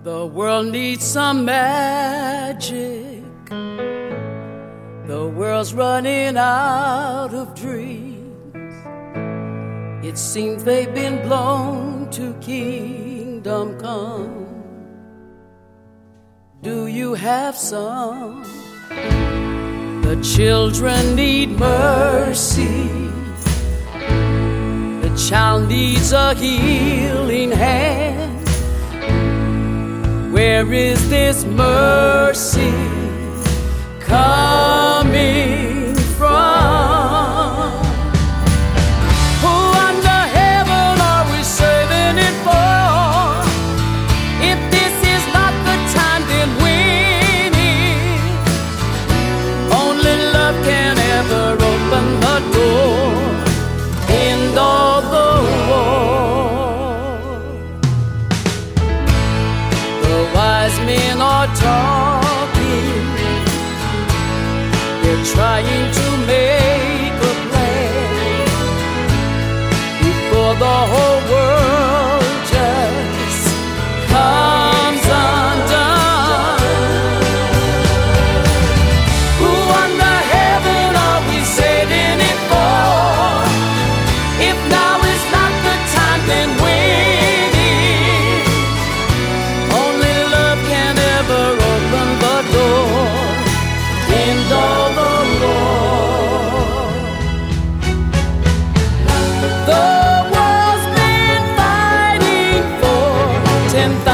The world needs some magic. The world's running out of dreams. It seems they've been blown to kingdom come. Do you have some? The children need mercy. The child needs a healing hand. Where is this mercy coming from? Who under heaven are we serving it for? If this is not the time, then when it? Only love can ever open the door. End all the war. The wise men are talking. They're trying to make a plan before the whole world just comes undone. Who under heaven are we saving it for? If now is not the time, then when is? Only love can ever open the door. End all the war. The war's been fighting for 10,000